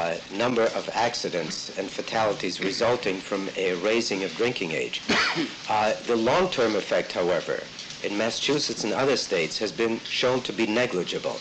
number of accidents and fatalities resulting from a raising of drinking age. The long-term effect, however, in Massachusetts and other states has been shown to be negligible.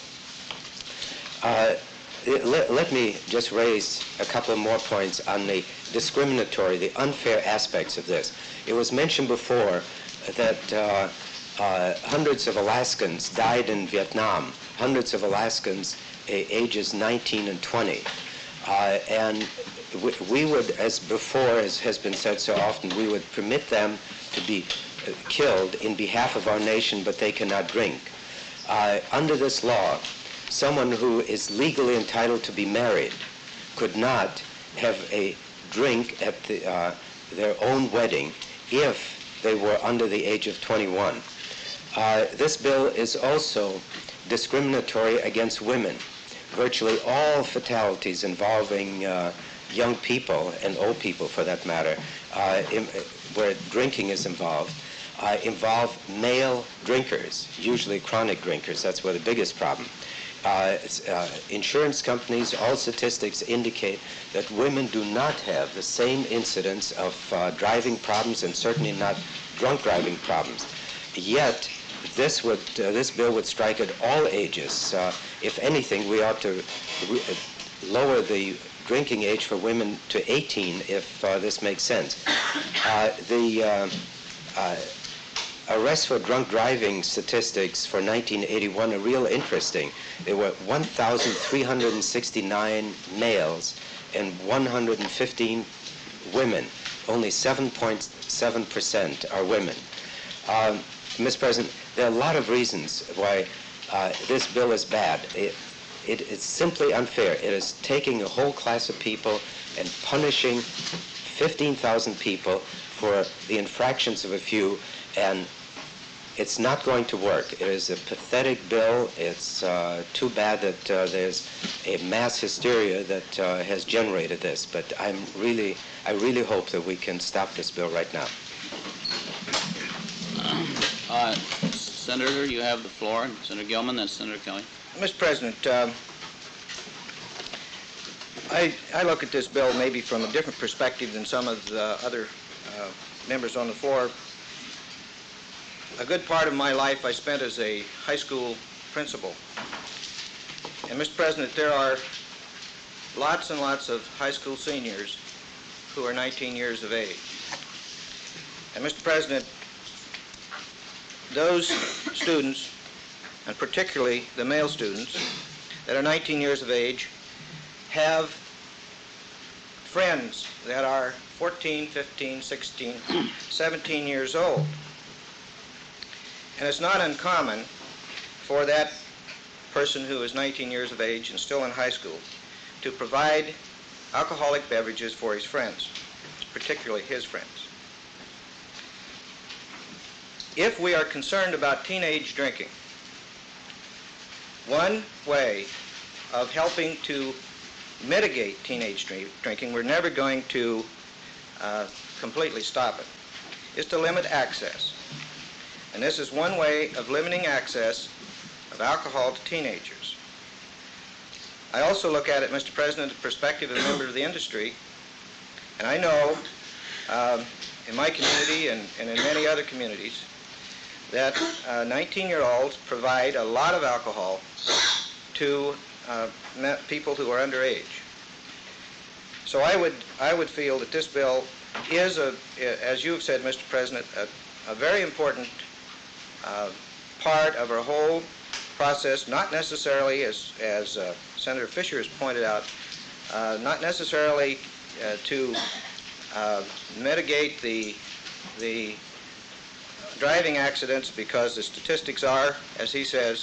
Let me just raise a couple more points on the discriminatory, the unfair aspects of this. It was mentioned before that hundreds of Alaskans died in Vietnam, hundreds of Alaskans ages 19 and 20. And we would, as before, as has been said so often, we would permit them to be killed in behalf of our nation, but they cannot drink. Under this law, someone who is legally entitled to be married could not have a drink at their own wedding if they were under the age of 21. This bill is also discriminatory against women. Virtually all fatalities involving young people, and old people for that matter, where drinking is involved, involve male drinkers, usually chronic drinkers. That's where the biggest problem. Insurance companies, all statistics indicate that women do not have the same incidence of driving problems, and certainly not drunk driving problems. Yet, this bill would strike at all ages. If anything, we ought to lower the drinking age for women to 18 if this makes sense. The arrests for drunk driving statistics for 1981 are real interesting. There were 1,369 males and 115 women. Only 7.7% are women. Mr. President, there are a lot of reasons why this bill is bad. It's simply unfair. It is taking a whole class of people and punishing 15,000 people for the infractions of a few, and it's not going to work. It is a pathetic bill. It's too bad that there's a mass hysteria that has generated this, but I really hope that we can stop this bill right now. Senator, you have the floor. And Senator Gilman, then Senator Kelly. Mr. President, I look at this bill maybe from a different perspective than some of the other members on the floor. A good part of my life I spent as a high school principal. And Mr. President, there are lots and lots of high school seniors who are 19 years of age. And Mr. President, those students, and particularly the male students that are 19 years of age, have friends that are 14, 15, 16, 17 years old. And it's not uncommon for that person who is 19 years of age and still in high school to provide alcoholic beverages for his friends, particularly his friends. If we are concerned about teenage drinking, one way of helping to mitigate teenage drinking, we're never going to completely stop it, is to limit access. And this is one way of limiting access of alcohol to teenagers. I also look at it, Mr. President, the perspective of a member of the industry, and I know in my community and in many other communities that 19-year-olds provide a lot of alcohol to people who are underage. So I would feel that this bill is, as you have said, Mr. President, a very important part of our whole process, not necessarily, as Senator Fisher has pointed out, not necessarily to mitigate the driving accidents, because the statistics are, as he says,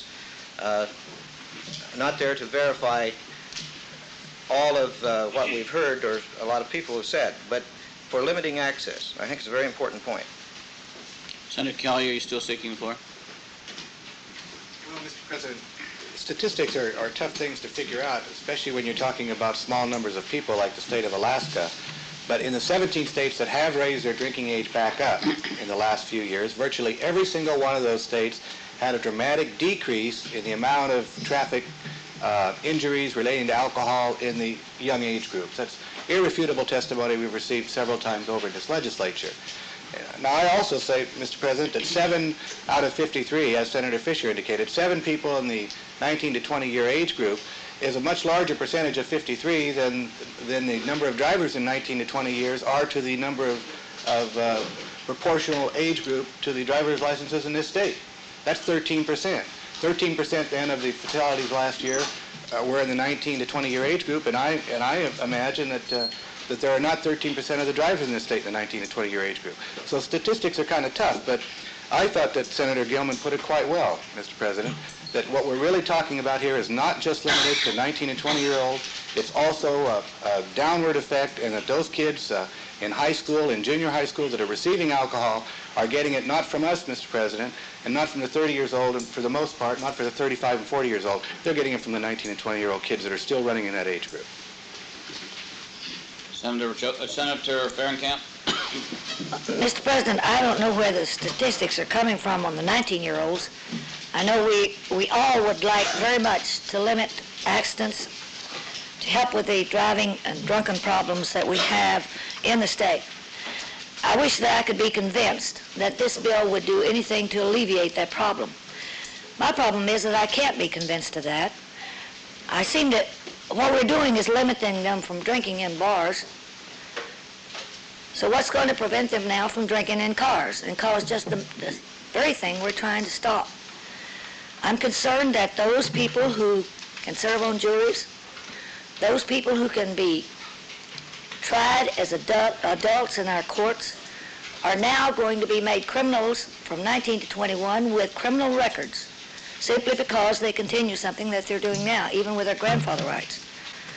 not there to verify all of what we've heard or a lot of people have said, but for limiting access. I think it's a very important point. Senator Kelly, are you still seeking the floor? Well, Mr. President, statistics are tough things to figure out, especially when you're talking about small numbers of people like the state of Alaska. But in the 17 states that have raised their drinking age back up in the last few years, virtually every single one of those states had a dramatic decrease in the amount of traffic injuries relating to alcohol in the young age groups. That's irrefutable testimony we've received several times over in this legislature. Now, I also say, Mr. President, that 7 out of 53, as Senator Fisher indicated, 7 people in the 19 to 20-year age group is a much larger percentage of 53 than the number of drivers in 19 to 20 years are to the number of proportional age group to the driver's licenses in this state. That's 13%. 13% then of the fatalities last year were in the 19 to 20-year age group, and I imagine that there are not 13% of the drivers in this state in the 19 to 20-year age group. So statistics are kind of tough, but I thought that Senator Gilman put it quite well, Mr. President, that what we're really talking about here is not just limited to 19 and 20-year-olds. It's also a downward effect, and that those kids in high school and junior high school that are receiving alcohol are getting it not from us, Mr. President, and not from the 30 years old, and for the most part, not for the 35 and 40 years old. They're getting it from the 19 and 20-year-old kids that are still running in that age group. Senator Fahrenkamp. Mr. President, I don't know where the statistics are coming from on the 19-year-olds. I know we all would like very much to limit accidents, to help with the driving and drunken problems that we have in the state. I wish that I could be convinced that this bill would do anything to alleviate that problem. My problem is that I can't be convinced of that. I seem that what we're doing is limiting them from drinking in bars. So what's going to prevent them now from drinking in cars? And cars just the very thing we're trying to stop. I'm concerned that those people who can serve on juries, those people who can be tried as adults in our courts, are now going to be made criminals from 19 to 21 with criminal records, simply because they continue something that they're doing now, even with their grandfather rights.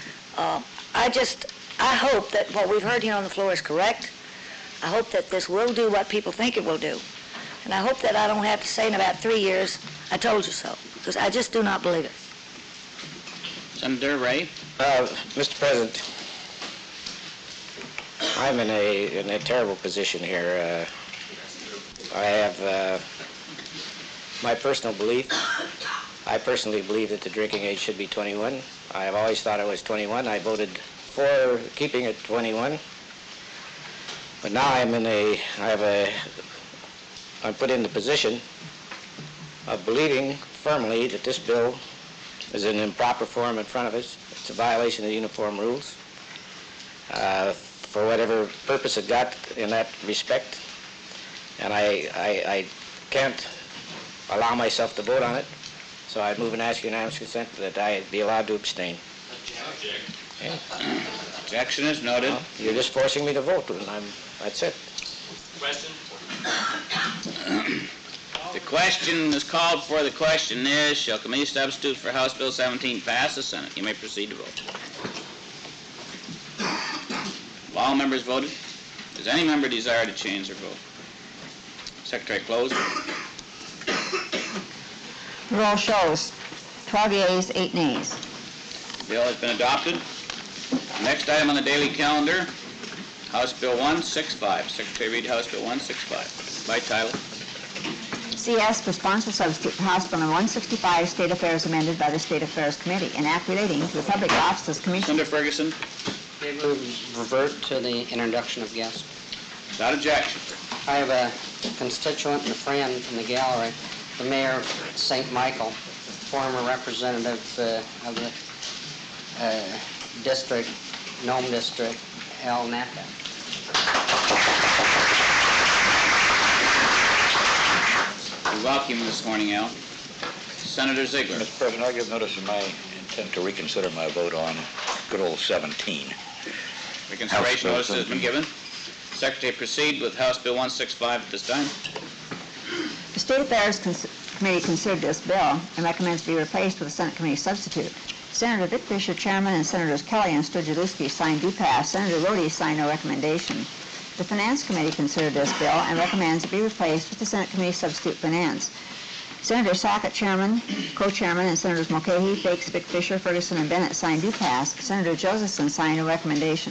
I hope that what we've heard here on the floor is correct. I hope that this will do what people think it will do. And I hope that I don't have to say in about 3 years, I told you so, because I just do not believe it. Senator Ray. Mr. President, I'm in a terrible position here. I have my personal belief. I personally believe that the drinking age should be 21. I have always thought it was 21. I voted for keeping it 21. But now I'm put in the position of believing firmly that this bill is in improper form in front of us. It's a violation of the uniform rules. For whatever purpose it got in that respect. And I can't allow myself to vote on it. So I move and ask unanimous consent that I be allowed to abstain. Okay. Objection is noted. Well, you're just forcing me to vote, and that's it. Question? The question is called for. The question is, shall committee substitutes for House Bill 17 pass the Senate? You may proceed to vote. Have all members voted? Does any member desire to change their vote? Secretary, close. The roll shows 12 yeas, 8 nays. Bill has been adopted. Next item on the daily calendar, House Bill 165. Secretary, read House Bill 165 by title. CS for sponsor substitute for House Bill 165, State Affairs amended by the State Affairs Committee, an act relating to the Public Offices Commission. Senator Ferguson. They move revert to the introduction of guests. Without objection. I have a constituent and a friend in the gallery, the mayor of St. Michael, former representative of the district, Nome District, Al Naka. We welcome you this morning, Al. Senator Ziegler. Mr. President, I give notice of my intent to reconsider my vote on good old 17. Reconsideration notice has been given. Secretary, proceed with House Bill 165 at this time. The State Affairs Committee considered this bill and recommends to be replaced with a Senate Committee substitute. Senator Vic Fisher, Chairman, and Senators Kelly and Sturgielewski signed do pass. Senator Rhodey signed no recommendation. The Finance Committee considered this bill and recommends it be replaced with the Senate Committee substitute Finance. Senator Sackett, Chairman, Co-Chairman, and Senators Mulcahy, Fakes, Vic Fisher, Ferguson, and Bennett signed do pass. Senator Josephson signed a recommendation.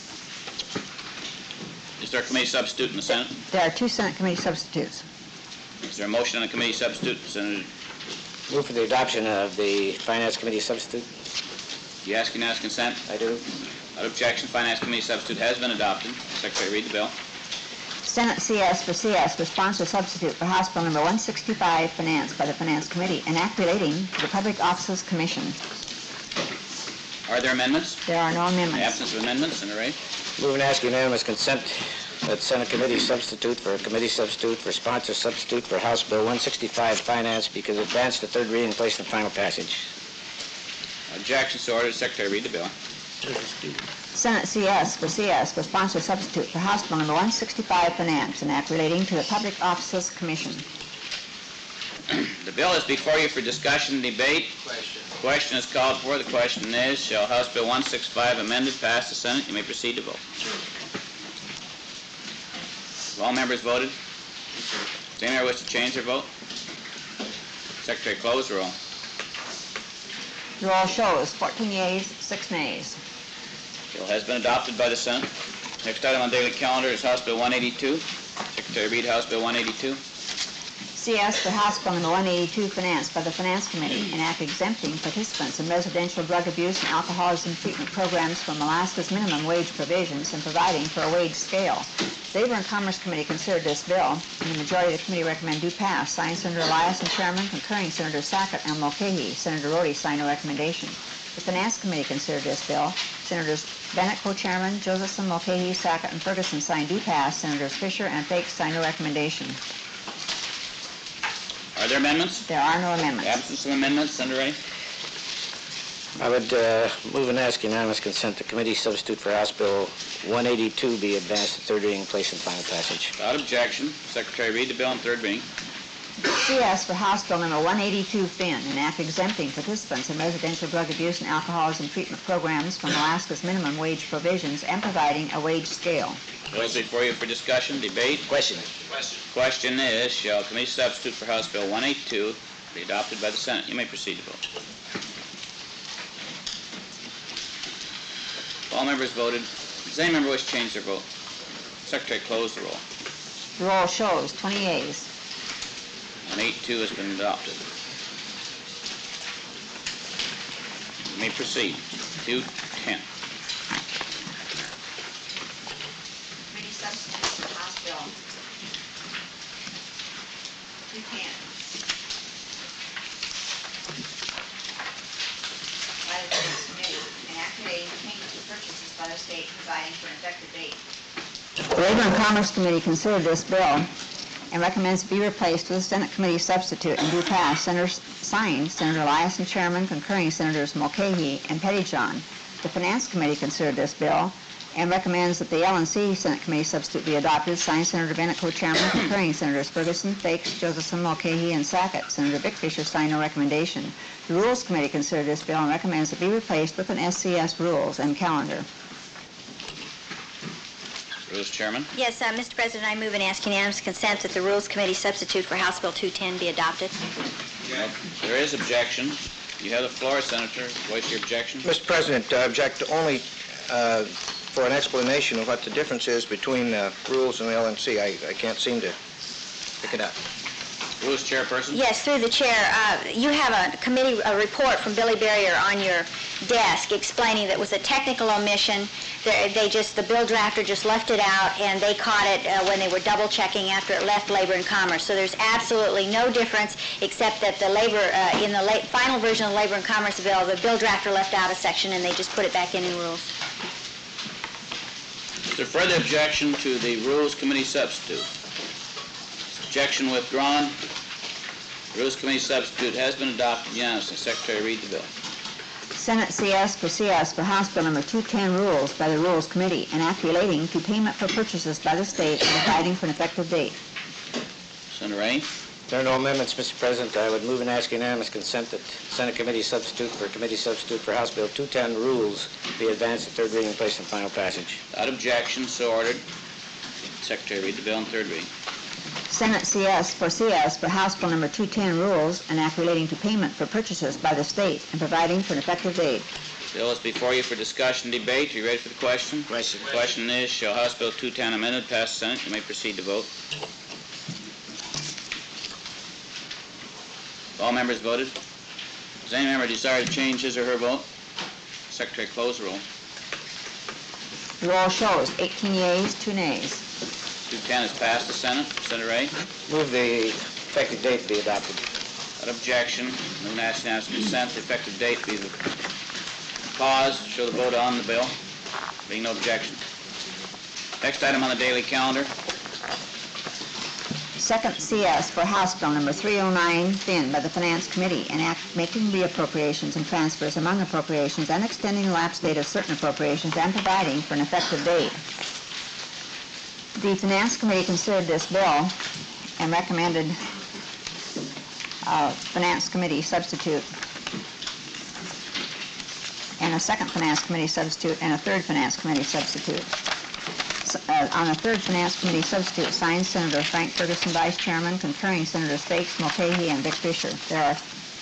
Is there a committee substitute in the Senate? There are 2 Senate Committee substitutes. Is there a motion on the committee substitute? Senator Move for the adoption of the Finance Committee substitute. You ask unanimous consent? I do. Without objection, Finance Committee substitute has been adopted. Secretary, read the bill. Senate CS for CS for sponsor substitute for House Bill number 165, financed by the Finance Committee, an act relating to the Public Offices Commission. Are there amendments? There are no In the amendments. absence of amendments, Senator Ray. Move and ask unanimous consent that Senate Committee substitute for sponsor substitute for House Bill 165, Finance, because advanced to third reading and placed in final passage. Objection so ordered. Secretary, read the bill. Senate CS for CS for sponsor substitute for House Bill number 165, finance, an act relating to the Public Offices Commission. The bill is before you for discussion and debate. Question is called for. The question is, shall House Bill 165 amended pass the Senate? You may proceed to vote. Have all members voted? Does any member wish to change their vote? Secretary, close the roll. The roll shows 14 yeas, 6 nays. Bill has been adopted by the Senate. Next item on daily calendar is House Bill 182. Secretary, read House Bill 182. CS for House Bill number 182, financed by the Finance Committee, an act exempting participants in residential drug abuse and alcoholism treatment programs from Alaska's minimum wage provisions and providing for a wage scale. The Labor and Commerce Committee considered this bill, and the majority of the committee recommend do pass. Signed, Senator Elias and Chairman, concurring Senator Sackett and Mulcahy. Senator Rhodey signed no recommendation. The Finance Committee considered this bill. Senators Bennett, co-chairman, Josephson, Mulcahy, Sackett, and Ferguson signed do pass. Senators Fisher and Fakes signed no recommendation. Are there amendments? There are no In the amendments. absence of amendments, Senator Ray. I would move and ask unanimous consent the committee substitute for House Bill 182 be advanced to third reading and placed in final passage. Without objection, Secretary, read the bill on third reading. CS for House Bill number 182, FIN, an act exempting participants in residential drug abuse and alcoholism treatment programs from Alaska's minimum wage provisions and providing a wage scale. Bill is before you for discussion, debate. Question. Question is, shall committee substitute for House Bill 182 be adopted by the Senate? You may proceed to vote. All members voted. Does any member wish to change their vote? Secretary, close the roll. The roll shows 20 yeas. 182 has been adopted. You may proceed. 210. Committee substitute for House Bill 210. By the Finance Committee, an act relating to payment of purchases by the state providing for an effective date. The Labor and Commerce Committee considered this bill and recommends it be replaced with a Senate Committee substitute and do pass. Senators signed, Senator Elias and Chairman, concurring Senators Mulcahy and Pettyjohn. The Finance Committee considered this bill and recommends that the L&C Senate Committee substitute be adopted. Signed, Senator Bennett, co-chairman, concurring Senators Ferguson, Fakes, Josephson, Mulcahy, and Sackett. Senator Vic Fisher signed no recommendation. The Rules Committee considered this bill and recommends it be replaced with an SCS rules and calendar. Rules Chairman. Yes, Mr. President, I move and ask unanimous consent that the Rules Committee substitute for House Bill 210 be adopted. There is objection. You have the floor, Senator. Voice your objection. Mr. President, I object only for an explanation of what the difference is between rules and the LNC. I can't seem to pick it up. Rules Chairperson. Yes, through the chair, you have a report from Billy Barrier on your desk explaining that was a technical omission. The bill drafter just left it out, and they caught it when they were double checking after it left Labor and Commerce. So there's absolutely no difference, except that in the final version of the Labor and Commerce bill, the bill drafter left out a section, and they just put it back in rules. Is there further objection to the Rules Committee substitute? Objection withdrawn. Rules Committee substitute has been adopted unanimously. Secretary, read the bill. Senate CS for House Bill number 210 rules by the Rules Committee, an act relating to payment for purchases by the state and providing for an effective date. Senator Ray. There are no amendments, Mr. President. I would move and ask unanimous consent that Senate Committee substitute for House Bill 210 rules be advanced to third reading and placed in final passage. Without objection, so ordered. Secretary, read the bill on third reading. Senate CS for House Bill number 210 rules, an act relating to payment for purchases by the state and providing for an effective date. Bill is before you for discussion and debate. Are you ready for the question? Question. The question is, shall House Bill 210 amended pass the Senate? You may proceed to vote. All members voted. Does any member desire to change his or her vote? Secretary, close the roll. The roll shows 18 yeas, 2 nays. 210 has passed the Senate. Senator Ray? Move the effective date be adopted. Without objection, no unanimous consent, the effective date be the pause, show the vote on the bill. Being no objection. Next item on the daily calendar. Second CS for House Bill number 309, thin by the Finance Committee, an act making reappropriations and transfers among appropriations and extending the lapse date of certain appropriations and providing for an effective date. The Finance Committee considered this bill and recommended a Finance Committee substitute and a second Finance Committee substitute and a third Finance Committee substitute. On the third Finance Committee substitute, signed Senator Frank Ferguson, Vice Chairman, concurring Senators Fakes, Mulcahy, and Vic Fisher. There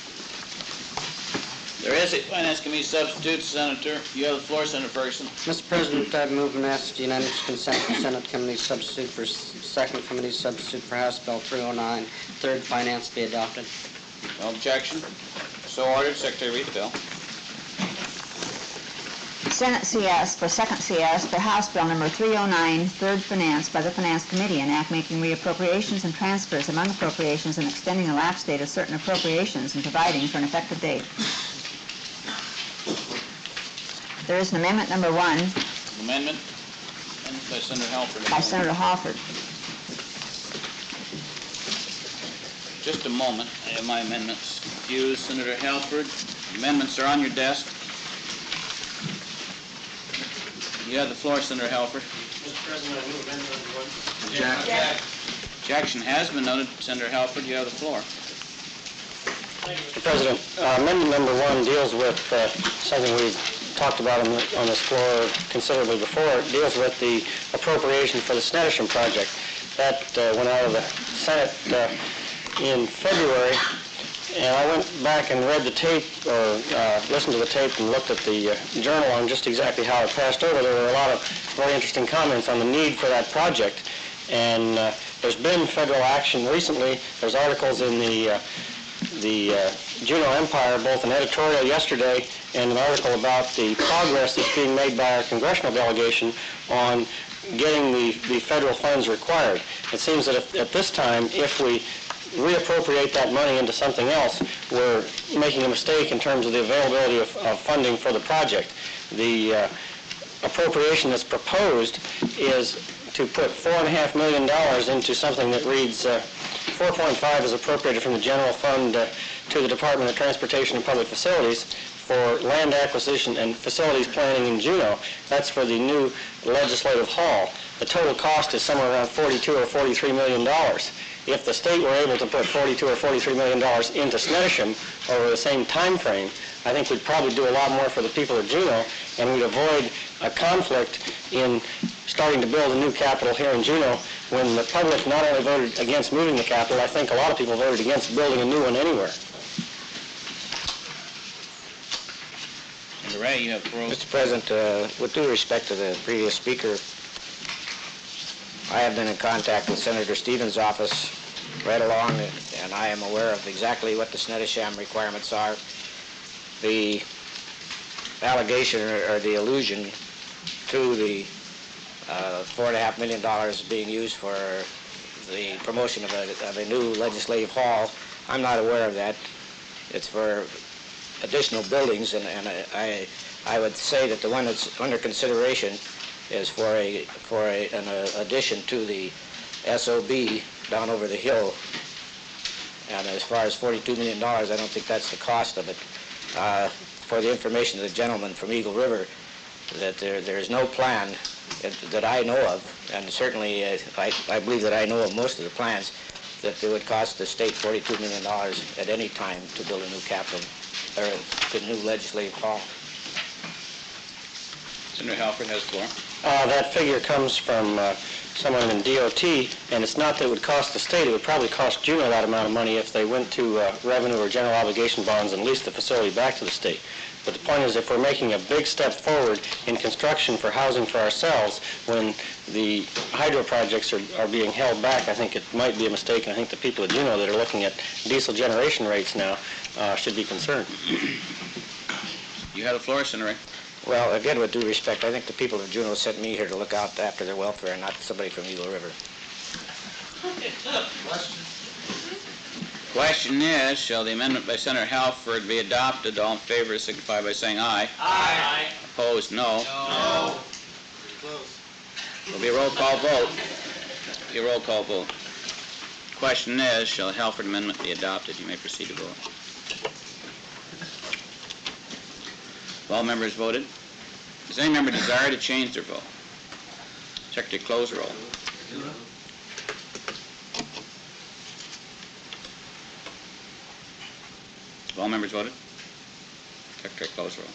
is a Finance Committee substitute, Senator. You have the floor, Senator Ferguson. Mr. President, I move and ask unanimous consent for Senate Committee substitute for Second Committee substitute for House Bill 309, Third Finance be adopted. No objection. So ordered. Secretary, read the bill. Senate CS for second CS for House Bill number 309, Third Finance by the Finance Committee, an act making reappropriations and transfers among appropriations and extending the lapse date of certain appropriations and providing for an effective date. There is an amendment number 1 Amendment by Senator Halford. by Senator Halford. Just a moment. I have my amendments confused. Senator Halford, amendments are on your desk. You have the floor, Senator Halford. Mr. President, I move amendment number 1. Objection has been noted. Senator Halford, you have the floor. Mr. President, amendment number 1 deals with something we talked about on this floor considerably before. It deals with the appropriation for the Snettisham project. That went out of the Senate in February, and I went back and read the tape, or listened to the tape and looked at the journal on just exactly how it passed over. There were a lot of very interesting comments on the need for that project, and there's been federal action recently. There's articles in the Juneau Empire, both an editorial yesterday and an article about the progress that's being made by our congressional delegation on getting the federal funds required. It seems that at this time, if we reappropriate that money into something else, we're making a mistake in terms of the availability of funding for the project. The appropriation that's proposed is to put $4.5 million into something that reads 4.5 is appropriated from the general fund to the Department of Transportation and Public Facilities for land acquisition and facilities planning in Juneau. That's for the new legislative hall. The total cost is somewhere around $42 or $43 million. If the state were able to put $42 or $43 million into Snettisham over the same time frame, I think we'd probably do a lot more for the people of Juneau, and we'd avoid a conflict in starting to build a new capitol here in Juneau when the public not only voted against moving the capitol, I think a lot of people voted against building a new one anywhere. Senator Ray, you have the floor. Mr. President, with due respect to the previous speaker, I have been in contact with Senator Stevens' office right along, and I am aware of exactly what the Snettisham requirements are. The allegation or the allusion to the $4.5 million being used for the promotion of a new legislative hall, I'm not aware of that. It's for additional buildings, and I would say that the one that's under consideration is for an addition to the SOB down over the hill. And as far as $42 million, I don't think that's the cost of it. For the information of the gentleman from Eagle River, that there is no plan that I know of, and certainly I believe that I know of most of the plans, that it would cost the state $42 million at any time to build a new capitol, or a new legislative hall. Senator Halford has the floor. That figure comes from someone in DOT, and it's not that it would cost the state. It would probably cost Juneau that amount of money if they went to revenue or general obligation bonds and leased the facility back to the state. But the point is, if we're making a big step forward in construction for housing for ourselves, when the hydro projects are being held back, I think it might be a mistake, and I think the people at Juneau that are looking at diesel generation rates now should be concerned. You have the floor, Senator Ray. Well, again, with due respect, I think the people of Juneau sent me here to look out after their welfare, not somebody from Eagle River. Question is, shall the amendment by Senator Halford be adopted? All in favor signify by saying aye. Aye. Opposed, no. No. There'll be a roll call vote. Be a roll call vote. Question is, shall the Halford amendment be adopted? You may proceed to vote. Have all members voted? Does any member desire to change their vote? Secretary, close roll. Have all members voted? Secretary, close roll.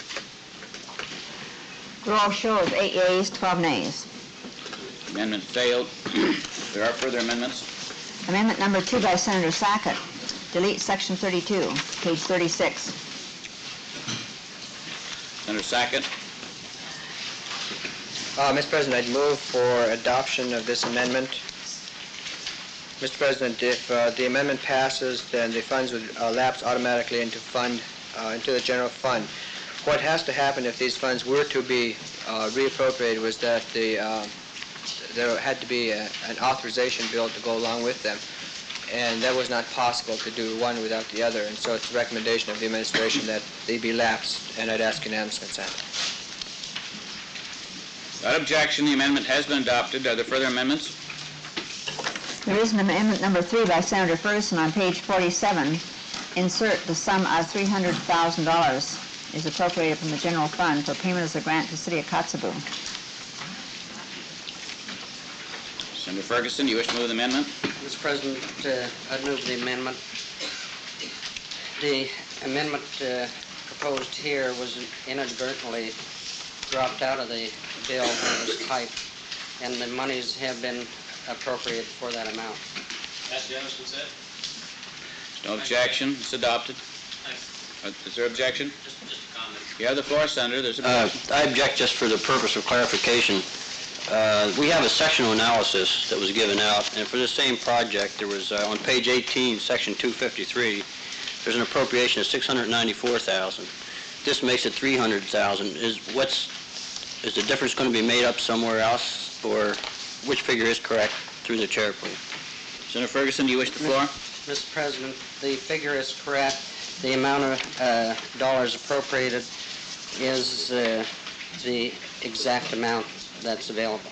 Roll shows 8 yeas, 12 nays. Amendment failed. There are further amendments. Amendment number 2 by Senator Sackett. Delete section 32, page 36. Senator Sackett. Mr. President, I'd move for adoption of this amendment. Mr. President, if the amendment passes, then the funds would lapse automatically into the general fund. What has to happen if these funds were to be reappropriated was that there had to be an authorization bill to go along with them, and that was not possible to do one without the other, and so it's a recommendation of the administration that they be lapsed, and I'd ask unanimous consent. Without objection, the amendment has been adopted. Are there further amendments? There is an amendment number 3 by Senator Ferguson on page 47. Insert the sum of $300,000 is appropriated from the general fund for payment as a grant to the city of Kotzebue. Senator Ferguson, you wish to move the amendment? Mr. President, I'd move the amendment. The amendment proposed here was inadvertently dropped out of the bill when it was typed, and the monies have been appropriated for that amount. That's unanimous consent? No objection. It's adopted. Thanks. Is there objection? Just a comment. You have the floor, Senator. There's objection. I object just for the purpose of clarification. We have a sectional analysis that was given out, and for the same project, there was on page 18, section 253, there's an appropriation of $694,000. This makes it $300,000. Is the difference going to be made up somewhere else, or which figure is correct? Through the chair, please. Senator Ferguson, do you wish the floor? Mr. President, the figure is correct. The amount of dollars appropriated is the exact amount that's available.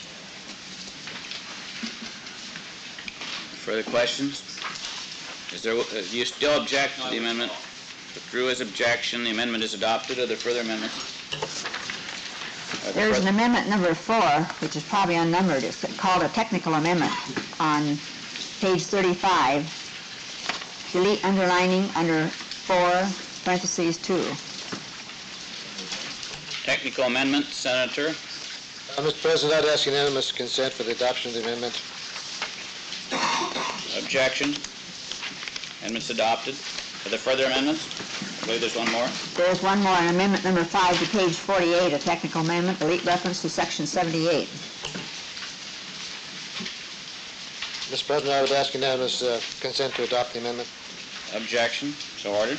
Further questions? Do you still object to the amendment? Withdrew his objection. The amendment is adopted. Are there further amendments? There's an amendment number 4, which is probably unnumbered. It's called a technical amendment on page 35. Delete underlining under 4, parentheses 2. Technical amendment, Senator. Mr. President, I'd ask unanimous consent for the adoption of the amendment. Objection. Amendment's adopted. Are there further amendments? I believe there's one more. There's one more, an amendment number 5 to page 48, a technical amendment, delete reference to section 78. Mr. President, I would ask unanimous consent to adopt the amendment. Objection. So ordered.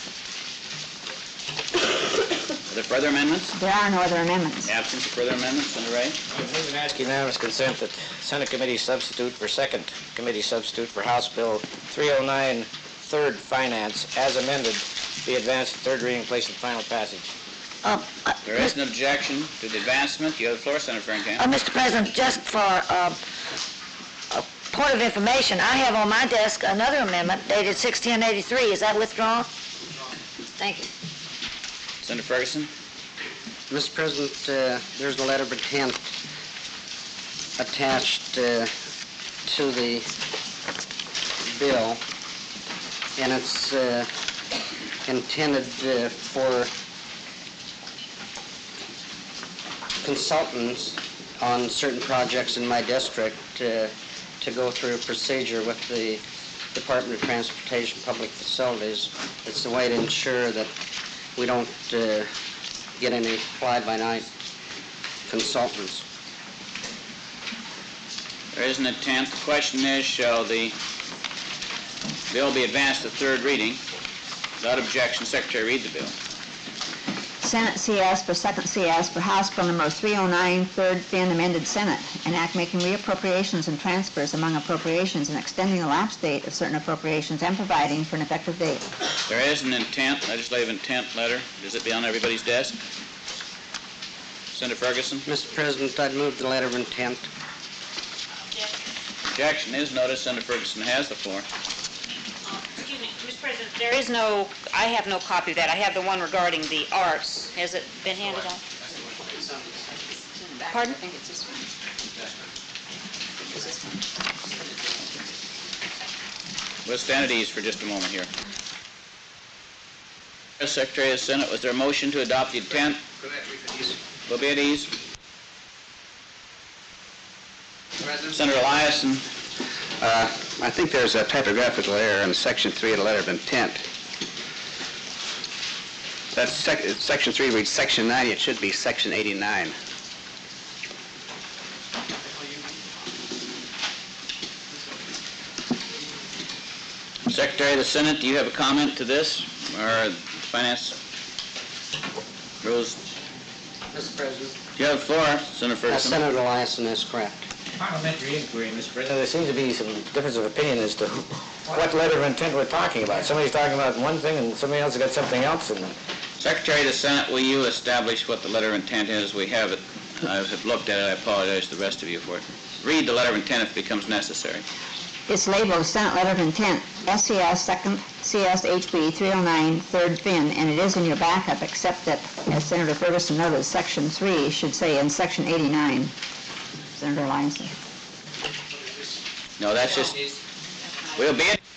Are there further amendments? There are no other amendments. Absence of further amendments, Senator Ray. I would move and ask unanimous consent that Senate Committee Substitute for Second Committee Substitute for House Bill 309, Third Finance, as amended, be advanced to third reading, placed in final passage. There is an objection to the advancement. You have the floor, Senator Frankamp. Mr. President, just for a point of information, I have on my desk another amendment dated 6/10/83. Is that withdrawn? Thank you. Senator Ferguson. Mr. President, there's a letter of intent attached to the bill, and it's intended for consultants on certain projects in my district to go through a procedure with the Department of Transportation Public Facilities. It's a way to ensure that we don't get any fly-by-night consultants. There is an intent. The question is, shall the bill be advanced to third reading? Without objection, Secretary, read the bill. Senate CS for second CS for House Bill number 309, third fin, amended Senate. An act making reappropriations and transfers among appropriations and extending the lapse date of certain appropriations and providing for an effective date. There is an intent, legislative intent letter. Does it be on everybody's desk? Senator Ferguson? Mr. President, I'd move the letter of intent. Objection is noticed. Senator Ferguson has the floor. Excuse me, Mr. President, there is no, I have no copy of that. I have the one regarding the arts. Has it been handed out? Pardon? I think it's this one. We'll stand at ease for just a moment here. Secretary of the Senate, was there a motion to adopt the intent? We'll be at ease. Senator Eliason. I think there's a typographical error in Section 3 of the letter of intent. That's Section 3 reads Section 90. It should be Section 89. Secretary of the Senate, do you have a comment to this, or Finance rules? Mr. President. You have the floor, Senator Ferguson. Senator Eliason is correct. Parliamentary inquiry, Mr. President. There seems to be some difference of opinion as to what letter of intent we're talking about. Somebody's talking about one thing and somebody else has got something else. And Secretary of the Senate, will you establish what the letter of intent is? We have it. I have looked at it. I apologize to the rest of you for it. Read the letter of intent if it becomes necessary. It's labeled Senate Letter of Intent, SCS Second CS HB 309, third fin, and it is in your backup, except that, as Senator Ferguson noted, Section 3 should say in Section 89. Senator Eliason. No, that's just, we'll be at.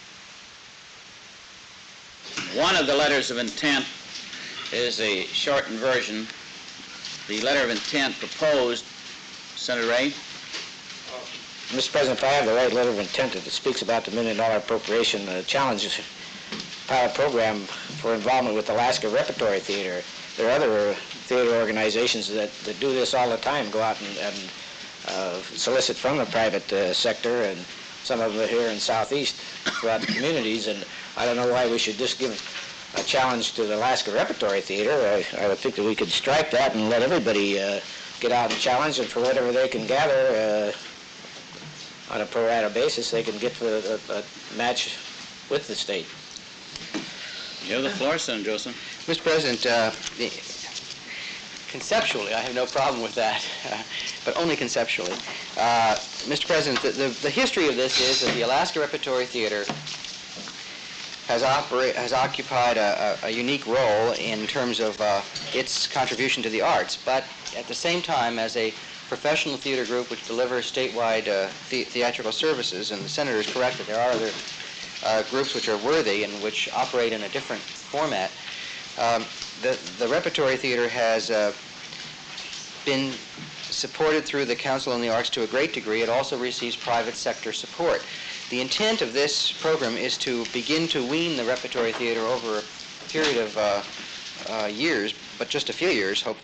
One of the letters of intent is a shortened version. The letter of intent proposed, Senator Ray. Mr. President, if I have the right letter of intent, it speaks about the $1 million appropriation challenge pilot program for involvement with Alaska Repertory Theater. There are other theater organizations that do this all the time, go out and solicit from the private sector, and some of them are here in Southeast throughout the communities, and I don't know why we should just give a challenge to the Alaska Repertory Theater. I would think that we could strike that and let everybody get out and challenge, and for whatever they can gather on a pro rata basis, they can get a match with the state. You have the floor, Senator Joseph. Mr. President, conceptually, I have no problem with that, but only conceptually. Mr. President, the history of this is that the Alaska Repertory Theater has occupied a unique role in terms of its contribution to the arts, but at the same time as a professional theater group which delivers statewide theatrical services, and the Senator is correct that there are other groups which are worthy and which operate in a different format. The Repertory Theater has been supported through the Council on the Arts to a great degree. It also receives private sector support. The intent of this program is to begin to wean the Repertory Theater over a period of years, but just a few years, hopefully.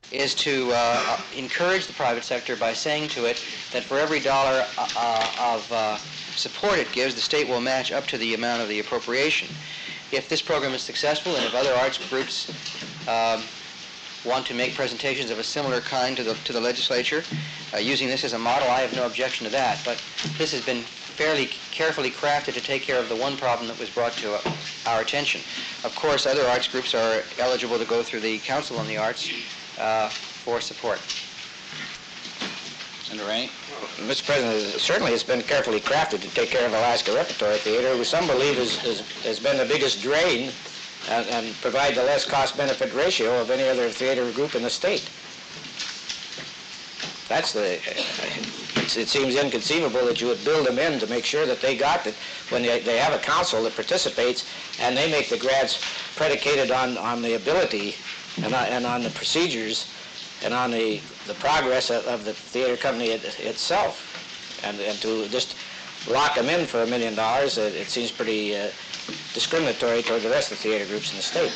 is to encourage the private sector by saying to it that for every dollar of support it gives, the state will match up to the amount of the appropriation. If this program is successful, and if other arts groups want to make presentations of a similar kind to the legislature, using this as a model, I have no objection to that. But this has been fairly carefully crafted to take care of the one problem that was brought to our attention. Of course, other arts groups are eligible to go through the Council on the Arts for support. Senator Rainey? Mr. President, certainly it's been carefully crafted to take care of Alaska Repertory Theater, who some believe has been the biggest drain and provide the less cost-benefit ratio of any other theater group in the state. That's it seems inconceivable that you would build them in to make sure that they got that when they have a council that participates and they make the grants predicated on the ability and on the procedures and on the progress of the theater company itself. And to just lock them in for $1 million, it seems pretty discriminatory toward the rest of the theater groups in the state.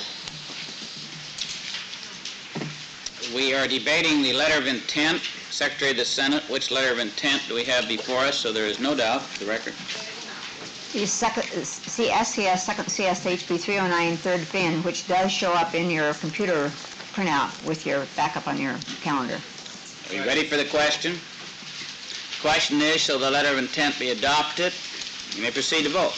We are debating the letter of intent. Secretary of the Senate, which letter of intent do we have before us, so there is no doubt for the record? The second CSCS, second CSHB 309, third fin, which does show up in your computer printout with your backup on your calendar. Are you ready for the question? The question is, shall the letter of intent be adopted? You may proceed to vote.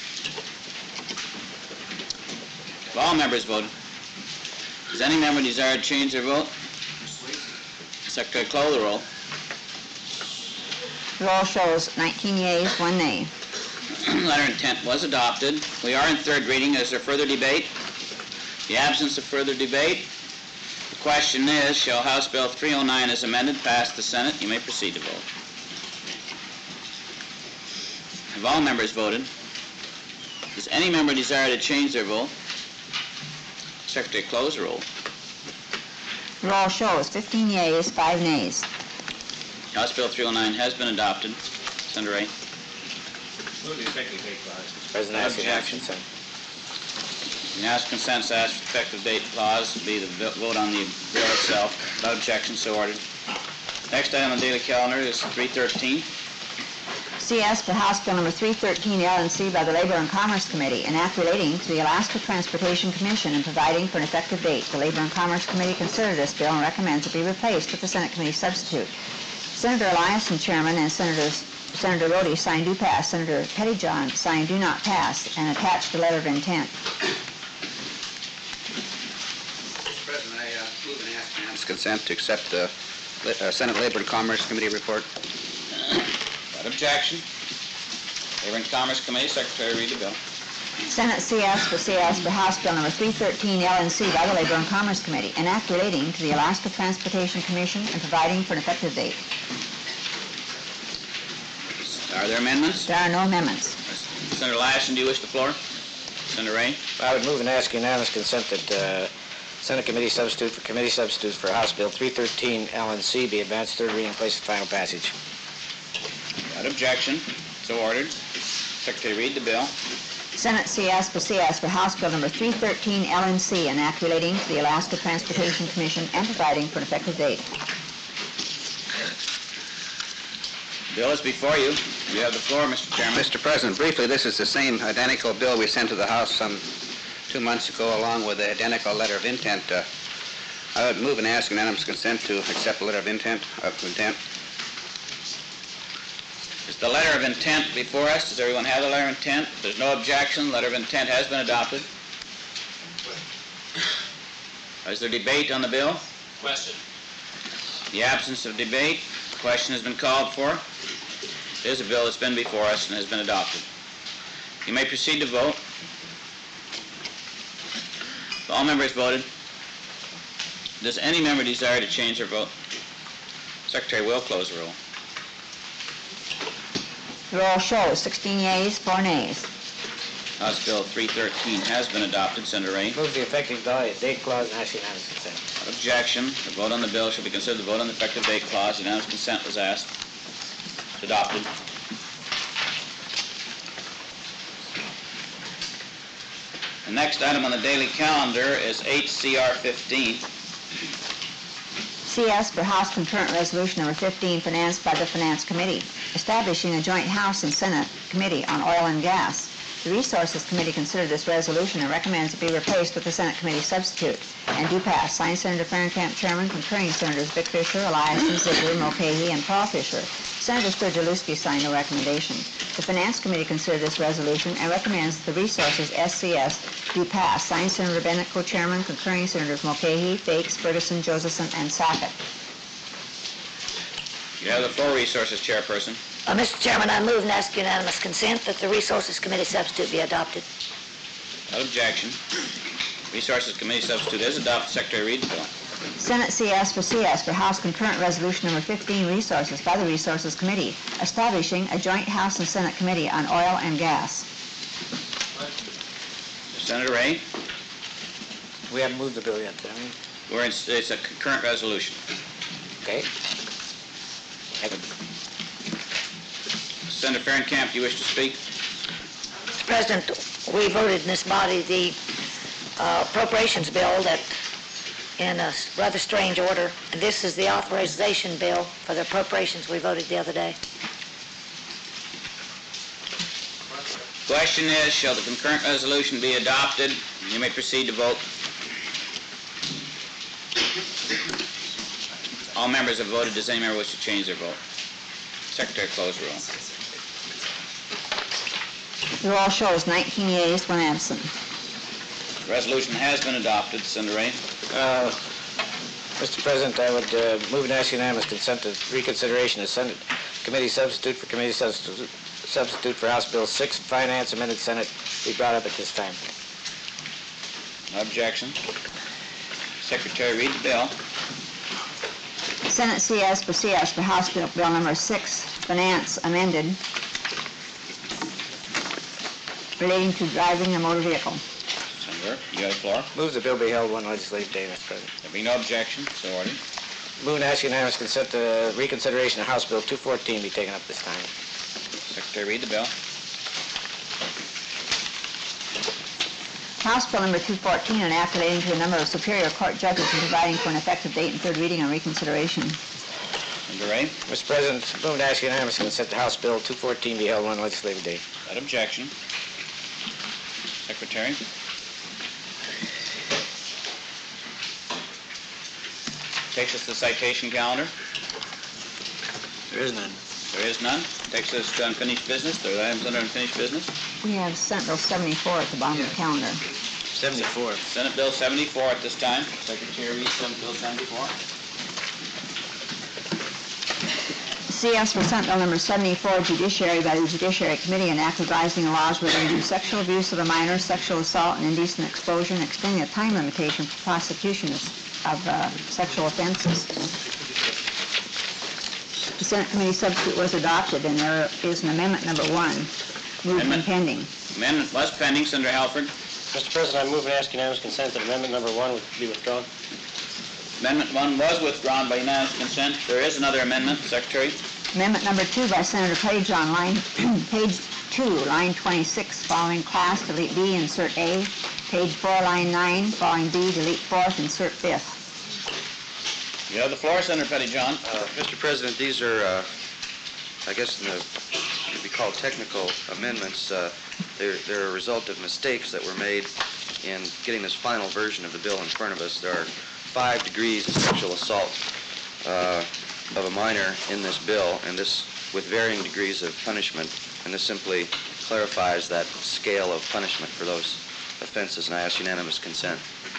Have all members voted? Does any member desire to change their vote? Secretary, close the roll. The roll shows 19 yeas, 1 nay. Letter of intent was adopted. We are in third reading. Is there further debate? The absence of further debate. The question is, shall House Bill 309 as amended pass the Senate? You may proceed to vote. Have all members voted? Does any member desire to change their vote? Secretary, close the roll. The roll shows 15 yeas, 5 nays. House Bill 309 has been adopted. Senator Ray. Move the effective date clause. President, I ask unanimous consent. Unanimous consent to ask effective date clause be the vote on the bill itself. Without objection, so ordered. Next item on the daily calendar is 313. CS for House Bill number 313 L&C by the Labor and Commerce Committee, an act relating to the Alaska Transportation Commission and providing for an effective date. The Labor and Commerce Committee considered this bill and recommends it be replaced with the Senate Committee substitute. Senator Eliason, Chairman, and Senator Rhodey signed do pass. Senator Pettyjohn signed do not pass and attached the letter of intent. Mr. President, I move and ask unanimous consent to accept the Senate Labor and Commerce Committee report. Without objection. Labor and Commerce Committee, Secretary, read the bill. Senate CS for House Bill number 313 L&C by the Labor and Commerce Committee, an act relating to the Alaska Transportation Commission and providing for an effective date. Are there amendments? There are no amendments. Senator Eliason, do you wish the floor? Senator Ray? I would move and ask unanimous consent that Senate Committee substitute for House Bill 313 L&C be advanced third reading and placed in final passage. Without objection, so ordered. Secretary, read the bill. Senate CS for House Bill number 313 L&C, an act relating to the Alaska Transportation Commission and providing for an effective date. The bill is before you. You have the floor, Mr. Chairman. Mr. President, briefly, this is the same identical bill we sent to the House some 2 months ago, along with the identical letter of intent. I would move and ask unanimous consent to accept the letter of intent. Is the letter of intent before us? Does everyone have the letter of intent? If there's no objection, the letter of intent has been adopted. Is there debate on the bill? Question. The absence of debate, the question has been called for. It is a bill that's been before us and has been adopted. You may proceed to vote. All members voted. Does any member desire to change their vote? Secretary will close the roll. The roll shows 16 yeas, 4 nays. House Bill 313 has been adopted. Senator Ray. Move the effective date clause and ask unanimous consent. Without objection, the vote on the bill shall be considered the vote on the effective date clause. Unanimous consent was asked. It's adopted. The next item on the daily calendar is HCR 15. CS for House Concurrent Resolution Number 15, financed by the Finance Committee, establishing a joint House and Senate Committee on Oil and Gas. The Resources Committee considered this resolution and recommends it be replaced with the Senate Committee substitute and do pass. Signed, Senator Fahrenkamp, Chairman, concurring Senators Vic Fisher, Eliason, Ziegler, Mulcahy, and Paul Fisher. Senator Sturgill signed no recommendation. The Finance Committee considered this resolution and recommends the Resources SCS do pass. Signed, Senator Bennett, co-chairman, concurring Senators Mulcahy, Fakes, Ferguson, Josephson, and Sackett. You have the floor, Resources Chairperson. Mr. Chairman, I move and ask unanimous consent that the Resources Committee substitute be adopted. Without objection. Resources Committee substitute is adopted. Secretary, read the bill. Senate CS for House Concurrent Resolution Number 15, Resources by the Resources Committee, establishing a joint House and Senate Committee on Oil and Gas. Senator Ray, We haven't moved the bill yet, have we? it's a concurrent resolution. Okay. Senator Fahrenkamp, do you wish to speak? Mr. President, we voted in this body the appropriations bill that in a rather strange order. And this is the authorization bill for the appropriations we voted the other day. Question is, shall the concurrent resolution be adopted? You may proceed to vote. All members have voted. Does any member wish to change their vote? Secretary, close the roll. The roll shows 19 yeas, 1 absent. The resolution has been adopted. Senator Ray. Mr. President, I would move and ask unanimous consent to reconsideration of Senate Committee substitute for House Bill 6, Finance, amended Senate, be brought up at this time. No objection. Secretary, read the bill. Senate CS for House Bill Number 6, Finance, amended, relating to driving a motor vehicle. Senator, you have the floor. Move the bill be held one legislative day, Mr. President. There being no objection, so ordered. Move and ask unanimous consent to reconsideration of House Bill 214 be taken up this time. Secretary, read the bill. House Bill Number 214, an act relating to a number of Superior Court judges and providing for an effective date and third reading and reconsideration. Senator Ray. Mr. President, move and ask unanimous consent to House Bill 214 be held one legislative day. Without objection. Secretary. Takes us to the citation calendar. There is none. There is none. Takes us to unfinished business. There are items under unfinished business. We have Senate Bill 74 at the bottom of the calendar. 74. Senate Bill 74 at this time. Secretary, read Senate Bill 74. CS for Senate Bill Number 74, Judiciary by the Judiciary Committee, an act revising laws relating to sexual abuse of a minor, sexual assault, and indecent exposure, and extending a time limitation for prosecution of sexual offenses. The Senate Committee substitute was adopted, and there is an amendment number 1, moved and pending. Amendment was pending. Senator Halford. Mr. President, I move and ask unanimous consent that amendment number 1 would be withdrawn. Amendment 1 was withdrawn by unanimous consent. There is another amendment. Secretary. Amendment number 2 by Senator Page on page 2, line 26, following class, delete B, insert A. Page 4, line 9, following B, delete fourth, insert fifth. You have the floor, Senator Pettyjohn. Mr. President, these are, I guess, could be called technical amendments. They're a result of mistakes that were made in getting this final version of the bill in front of us. There are 5 degrees of sexual assault of a minor in this bill, and this with varying degrees of punishment, and this simply clarifies that scale of punishment for those offenses, and I ask unanimous consent.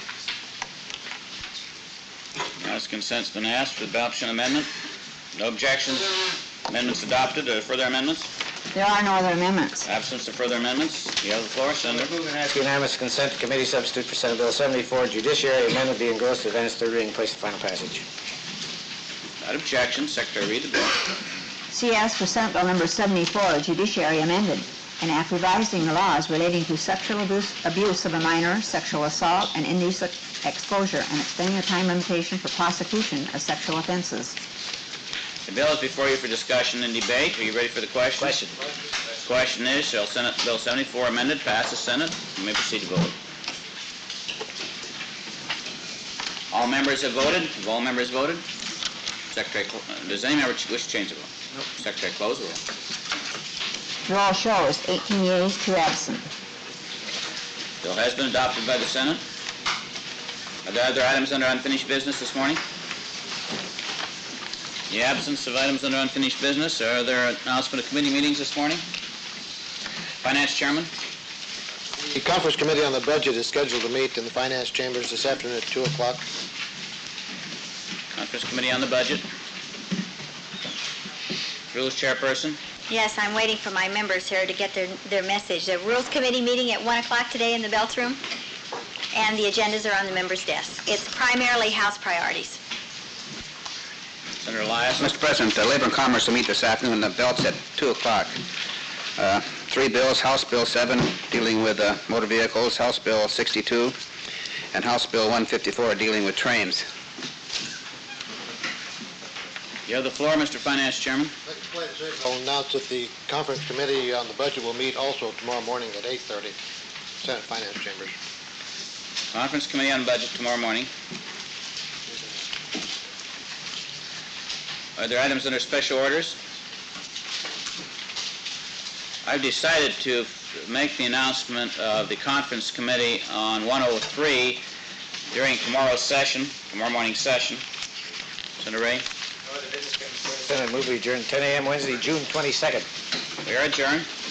Unanimous consent's been asked for the adoption amendment. No objections. Amendments adopted. Are there further amendments? There are no other amendments. Absence of further amendments. You have the floor, Senator. Move and ask unanimous consent to committee substitute for Senate Bill 74, Judiciary amendment be engrossed to advance third reading and place the final passage. Without objection, Secretary, read the bill. CS for Senate Bill Number 74, Judiciary amended, an act revising the laws relating to sexual abuse of a minor, sexual assault, and indecent exposure, and extending the time limitation for prosecution of sexual offenses. The bill is before you for discussion and debate. Are you ready for the question? Question. The question is, shall Senate Bill 74 amended pass the Senate? You may proceed to vote. All members have voted. Have all members voted? Secretary, does any member wish to change the vote? Nope. Secretary, close the roll. The roll shows 18 yeas, 2 absent. Bill has been adopted by the Senate. Are there other items under unfinished business this morning? In the absence of items under unfinished business, are there announcement of committee meetings this morning? Finance Chairman? The Conference Committee on the Budget is scheduled to meet in the Finance Chambers this afternoon at 2 o'clock. Conference Committee on the Budget. Rules Chairperson? Yes, I'm waiting for my members here to get their message. The Rules Committee meeting at 1 o'clock today in the Belts Room, and the agendas are on the members' desks. It's primarily House priorities. Senator Elias? Mr. President, Labor and Commerce will meet this afternoon in the Belts at 2 o'clock. 3 bills, House Bill 7 dealing with motor vehicles, House Bill 62, and House Bill 154 dealing with trains. You have the floor, Mr. Finance Chairman. I'll announce that the Conference Committee on the Budget will meet also tomorrow morning at 8:30, Senate Finance Chambers. Conference Committee on Budget tomorrow morning. Are there items under special orders? I've decided to make the announcement of the Conference Committee on 103 during tomorrow morning session. Senator Ray? Senate move we adjourn 10 a.m. Wednesday, June 22nd. We are adjourned.